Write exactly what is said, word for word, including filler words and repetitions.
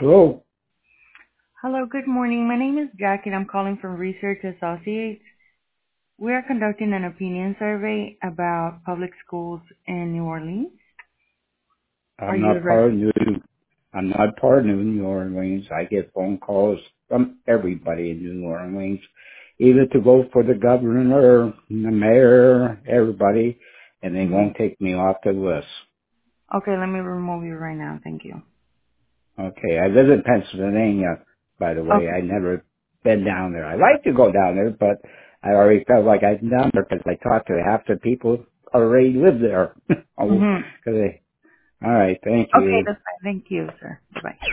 Hello. Hello, good morning. My name is Jackie and I'm calling from Research Associates. We are conducting an opinion survey about public schools in New Orleans. Are I'm you a not part of resident? New. I'm not part of New Orleans. I get phone calls from everybody in New Orleans, either to vote for the governor, the mayor, everybody, and they Mm-hmm. won't take me off the list. Okay, let me remove you right now. Thank you. Okay, I live in Pennsylvania, by the way. Okay. I never been down there. I like to go down there, but I already felt like I'd done there because I talked to half the people already live there. Oh, Mm-hmm. cause they, all right, thank Okay, you. that's fine. Thank you, sir. Bye-bye.